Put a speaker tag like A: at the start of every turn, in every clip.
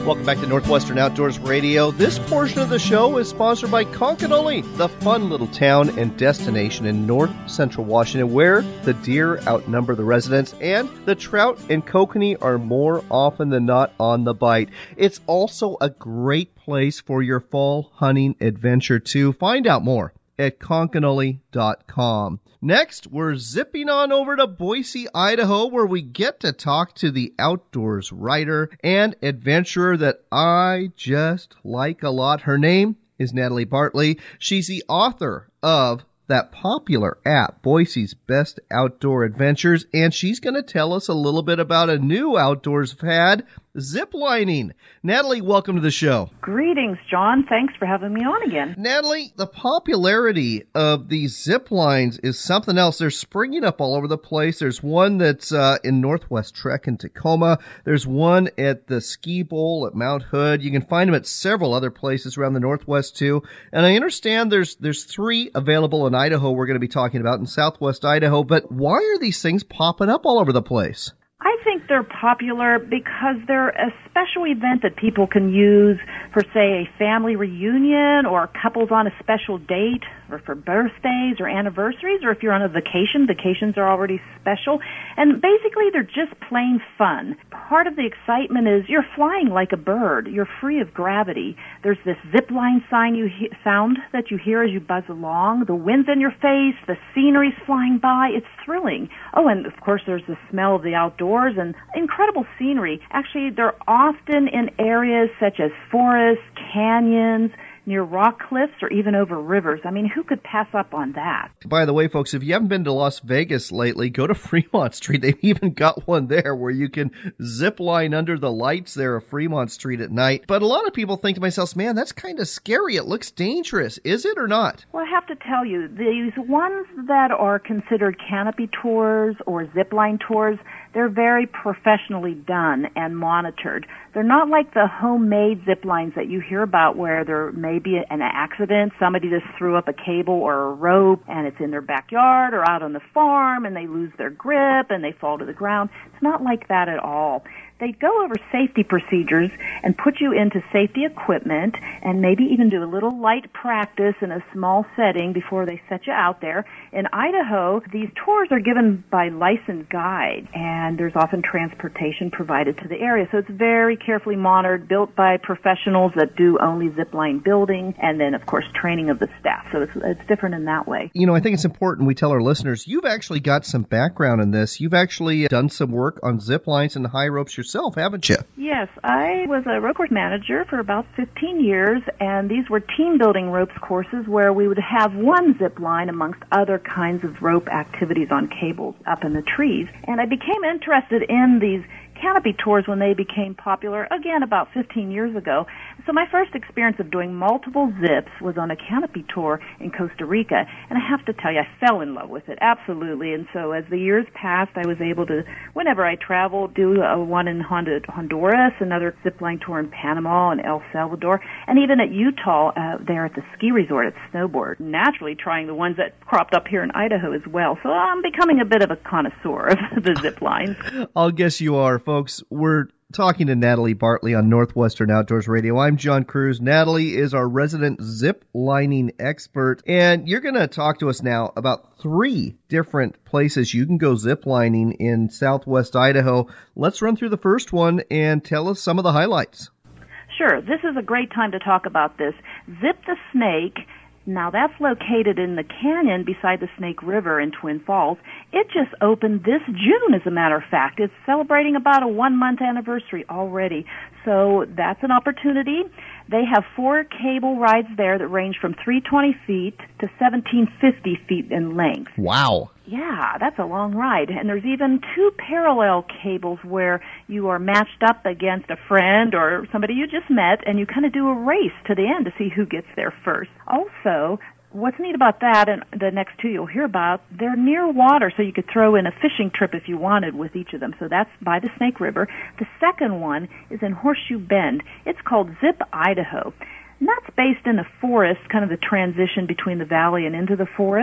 A: Welcome back to Northwestern Outdoors Radio. This portion of the show is sponsored by Concanoli, the fun little town and destination in north central Washington where the deer outnumber the residents and the trout and kokanee are more often than not on the bite. It's also a great place for your fall hunting adventure too. Find out more at concanoli.com. Next, we're zipping on over to Boise, Idaho, where we get to talk to the outdoors writer and adventurer that I just like a lot. Her name is Natalie Bartley. She's the author of that popular app, Boise's Best Outdoor Adventures, and she's going to tell us a little bit about a new outdoors fad, zip lining. Natalie, welcome to the show.
B: Greetings, John. Thanks for having me on again.
A: Natalie, the popularity of these zip lines is something else. They're springing up all over the place. There's one that's in Northwest Trek in Tacoma. There's one at the Ski Bowl at Mount Hood. You can find them at several other places around the Northwest too. And I understand there's three available in Idaho we're going to be talking about in Southwest Idaho. But why are these things popping up all over the place?
B: I think they're popular because they're a special event that people can use for, say, a family reunion or couples on a special date or for birthdays or anniversaries, or if you're on a vacation. Vacations are already special. And basically, they're just plain fun. Part of the excitement is you're flying like a bird. You're free of gravity. There's this zip line sound that you hear as you buzz along. The wind's in your face. The scenery's flying by. It's thrilling. Oh, and of course, there's the smell of the outdoors and incredible scenery. Actually, they're often in areas such as forests, canyons, near rock cliffs, or even over rivers. I mean, who could pass up on that?
A: By the way, folks, if you haven't been to Las Vegas lately, go to Fremont Street. They've even got one there where you can zip line under the lights there of Fremont Street at night. But a lot of people think to themselves, man, that's kind of scary. It looks dangerous. Is it or not?
B: Well, I have to tell you, these ones that are considered canopy tours or zip line tours, they're very professionally done and monitored. They're not like the homemade zip lines that you hear about where there may be an accident. Somebody just threw up a cable or a rope and it's in their backyard or out on the farm and they lose their grip and they fall to the ground. It's not like that at all. They go over safety procedures and put you into safety equipment and maybe even do a little light practice in a small setting before they set you out there. In Idaho, these tours are given by licensed guides, and there's often transportation provided to the area. So it's very carefully monitored, built by professionals that do only zipline building, and then, of course, training of the staff. So it's different in that way.
A: You know, I think it's important we tell our listeners, you've actually got some background in this. You've actually done some work on zip lines and high ropes yourself, haven't you?
B: Yes, I was a rope course manager for about 15 years, and these were team-building ropes courses where we would have one zip line amongst other kinds of rope activities on cables up in the trees. And I became interested in these canopy tours when they became popular, again, about 15 years ago. So my first experience of doing multiple zips was on a canopy tour in Costa Rica, and I have to tell you, I fell in love with it, absolutely. And so as the years passed, I was able to, whenever I traveled, do one in Honduras, another zipline tour in Panama and El Salvador, and even at Utah, there at the ski resort at Snowboard, naturally trying the ones that cropped up here in Idaho as well. So I'm becoming a bit of a connoisseur of the zip lines.
A: I'll guess you are, folks. We're talking to Natalie Bartley on Northwestern Outdoors Radio. I'm John Cruz. Natalie is our resident zip lining expert, and you're going to talk to us now about 3 different places you can go zip lining in Southwest Idaho. Let's run through the first one and tell us some of the highlights.
B: Sure. This is a great time to talk about this. Zip the Snake. Now, that's located in the canyon beside the Snake River in Twin Falls. It just opened this June, as a matter of fact. It's celebrating about a 1-month anniversary already. So that's an opportunity. They have 4 cable rides there that range from 320 feet to 1750 feet in length.
A: Wow.
B: Yeah, that's a long ride. And there's even 2 parallel cables where you are matched up against a friend or somebody you just met, and you kind of do a race to the end to see who gets there first. Also, what's neat about that, and the next 2 you'll hear about, they're near water, so you could throw in a fishing trip if you wanted with each of them. So that's by the Snake River. The second one is in Horseshoe Bend. It's called Zip Idaho. And that's based in the forest, kind of the transition between the valley and into the forest.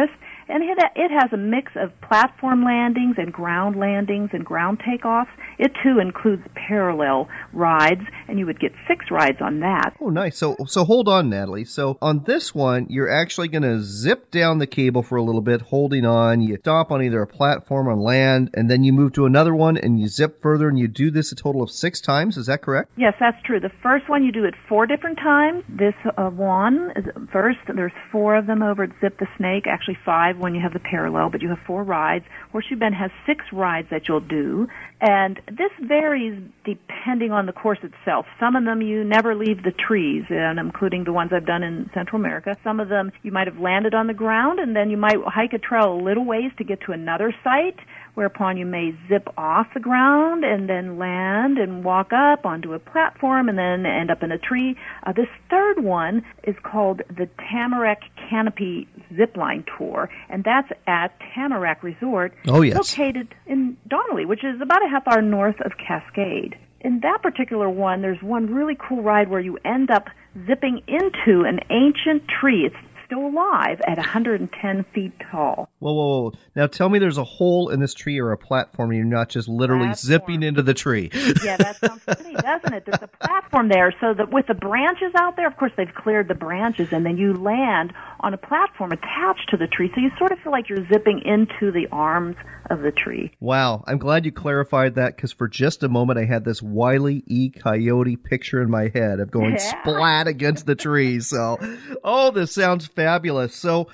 B: And it has a mix of platform landings and ground takeoffs. It, too, includes parallel rides, and you would get 6 rides on that.
A: Oh, nice. So hold on, Natalie. So on this one, you're actually going to zip down the cable for a little bit, holding on. You stop on either a platform or land, and then you move to another one, and you zip further, and you do this a total of 6 times. Is that correct?
B: Yes, that's true. The first one, you do it 4 different times. This one is first. There's 4 of them over at Zip the Snake, actually 5 when you have the parallel, but you have 4 rides. Horseshoe Bend has 6 rides that you'll do, and this varies depending on the course itself. Some of them you never leave the trees, and including the ones I've done in Central America. Some of them you might have landed on the ground, and then you might hike a trail a little ways to get to another site, whereupon you may zip off the ground and then land and walk up onto a platform and then end up in a tree. This third one is called the Tamarack Canopy Zipline Tour, and that's at Tamarack Resort, located in Donnelly, which is about a half hour north of Cascade. In that particular one, there's one really cool ride where you end up zipping into an ancient tree. It's still alive at 110 feet tall.
A: Whoa. Now tell me there's a hole in this tree or a platform and you're not just literally zipping into the tree.
B: Yeah, that sounds funny, doesn't it? There's a platform there. So that with the branches out there, of course, they've cleared the branches, and then you land on a platform attached to the tree. So you sort of feel like you're zipping into the arms of the tree.
A: Wow. I'm glad you clarified that, because for just a moment I had this Wile E. Coyote picture in my head of going splat against the tree. So, this sounds fabulous. So,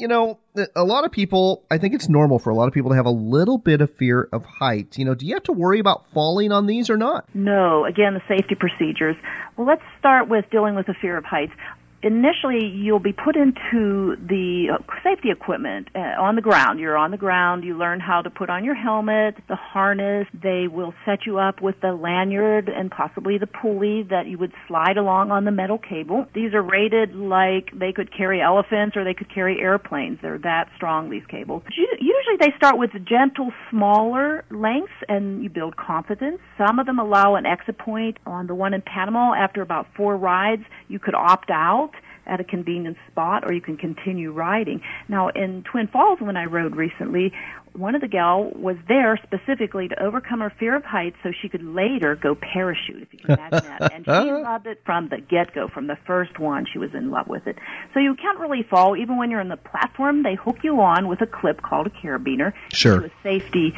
A: a lot of people, I think it's normal for a lot of people to have a little bit of fear of heights. Do you have to worry about falling on these or not?
B: No. Again, the safety procedures. Well, let's start with dealing with the fear of heights. Initially, you'll be put into the safety equipment on the ground. You're on the ground. You learn how to put on your helmet, the harness. They will set you up with the lanyard and possibly the pulley that you would slide along on the metal cable. These are rated like they could carry elephants or they could carry airplanes. They're that strong, these cables. Usually they start with gentle, smaller lengths, and you build confidence. Some of them allow an exit point. On the one in Panama, after about 4 rides, you could opt out at a convenient spot, or you can continue riding. Now, in Twin Falls, when I rode recently, one of the gal was there specifically to overcome her fear of heights so she could later go parachute, if you can imagine that. And she loved it from the get-go. From the first one, she was in love with it. So you can't really fall. Even when you're on the platform, they hook you on with a clip called a carabiner to a safety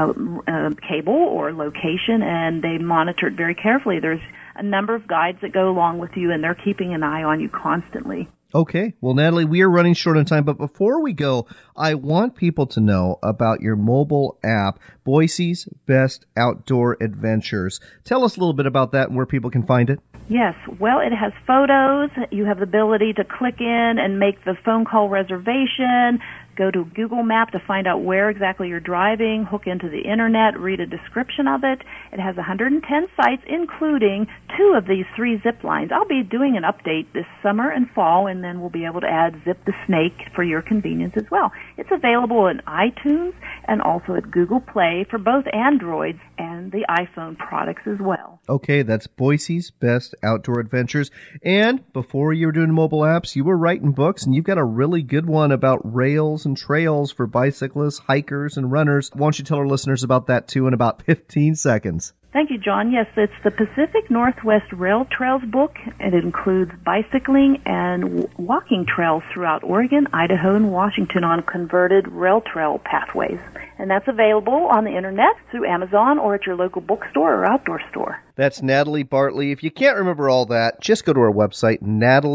B: cable or location, and they monitor it very carefully. There's a number of guides that go along with you, and they're keeping an eye on you constantly.
A: Okay. Well, Natalie, we are running short on time, but before we go, I want people to know about your mobile app, Boise's Best Outdoor Adventures. Tell us a little bit about that and where people can find it.
B: Yes. Well, it has photos. You have the ability to click in and make the phone call reservation, go to Google Map to find out where exactly you're driving, hook into the Internet, read a description of it. It has 110 sites, including 2 of these 3 zip lines. I'll be doing an update this summer and fall, and then we'll be able to add Zip the Snake for your convenience as well. It's available in iTunes and also at Google Play for both Android and the iPhone products as well.
A: Okay, that's Boise's Best Outdoor Adventures. And before you were doing mobile apps, you were writing books, and you've got a really good one about rails and trails for bicyclists, hikers, and runners. Why don't you tell our listeners about that, too, in about 15 seconds?
B: Thank you, John. Yes, it's the Pacific Northwest Rail Trails book, and it includes bicycling and walking trails throughout Oregon, Idaho, and Washington on converted rail trail pathways. And that's available on the Internet through Amazon or at your local bookstore or outdoor store.
A: That's Natalie Bartley. If you can't remember all that, just go to our website,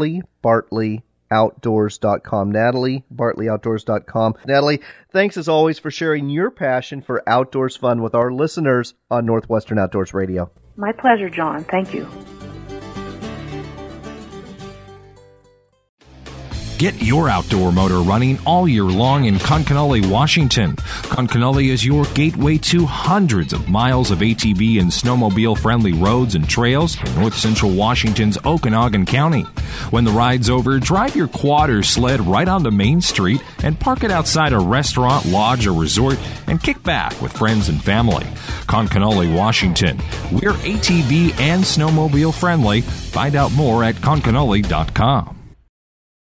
A: NatalieBartleyOutdoors.com. NatalieBartleyOutdoors.com. Natalie, thanks as always for sharing your passion for outdoors fun with our listeners on Northwestern Outdoors Radio.
B: My pleasure, John. Thank you.
C: Get your outdoor motor running all year long in Conconully, Washington. Conconully is your gateway to hundreds of miles of ATV and snowmobile-friendly roads and trails in north central Washington's Okanogan County. When the ride's over, drive your quad or sled right onto Main Street and park it outside a restaurant, lodge, or resort and kick back with friends and family. Conconully, Washington. We're ATV and snowmobile-friendly. Find out more at conconully.com.